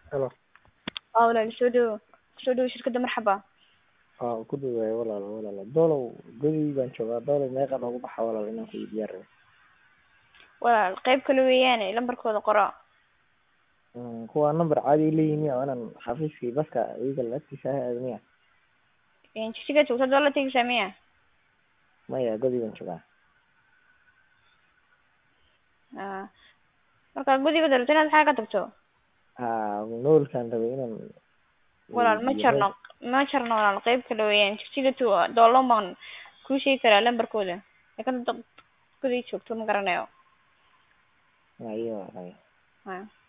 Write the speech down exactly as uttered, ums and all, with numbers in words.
Hello. اه walaal soo dhawow soo dhawow shirkadda marxaba Aa ku dhawaay walaal walaal doolow gurigii baan joogaa doolow meeqa noogu baxa walaal inaan ku iibiyaa rabay walaal qayb kale weeyaane lambarkooda qoro Mm, kuwa number caadi ay leeyihiin miya waa inaan xafiiskii baska iyaga lagtiisa ha aado miya jigsiga joogto doo la tegaysaa miya maya godi baan joogaa ah marka guriga rabto inaad xagga ka tagto haa noolkaan rabay inaan walaal ma jarno ma jarno walaal qayb kale weeyaan jigsiga tu doolo baan kuu sheegi karaa lambarkooda laakiin dad guriga joogto ma garanayo ayo ayo ah